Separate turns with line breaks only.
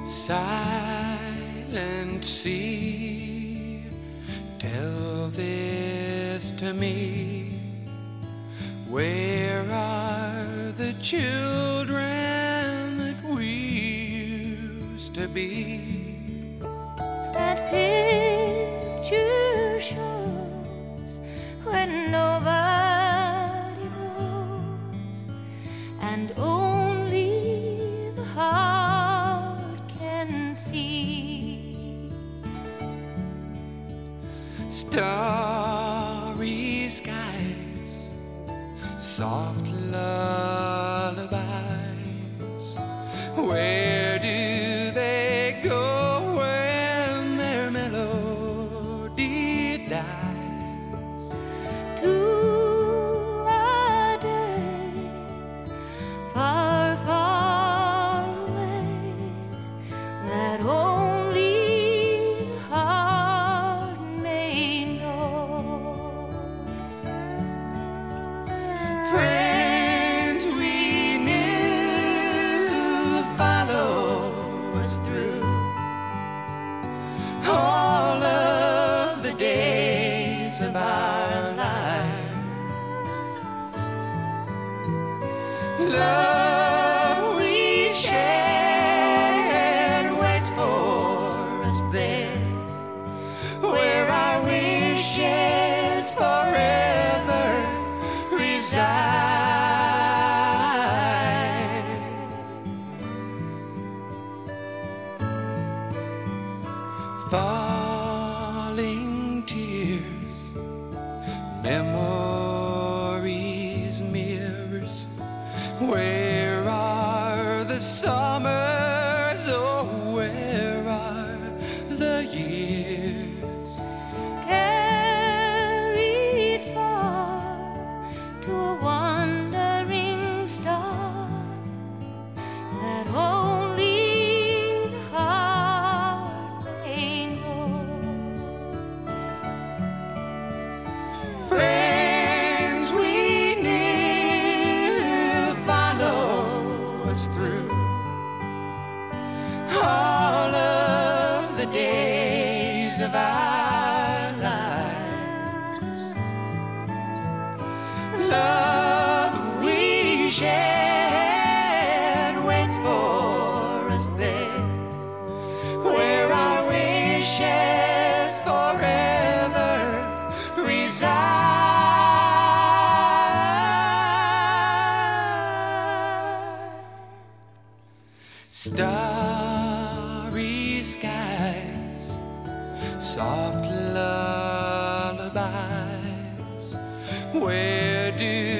Silent sea, tell this to me. Where are the children that we used to be?
That picture shows when nobody goes, and only the heart can see.
Starry skies, soft lullabies, where do they go when their melody dies?
To a day far, far away, that only the heart may know.
Friends we knew follow us through all of the days of our lives. Love we shared waits for us there, where our wishes forever reside. Falling tears, memories, mirrors. Where are the summers? Oh, where are the years?
Carried far to a wandering star, that only the heart may know.
Friends we knew follow us through all of the days of our lives. Love we shared waits for us there, where our wishes forever reside. Starry skies, soft lullabies, where do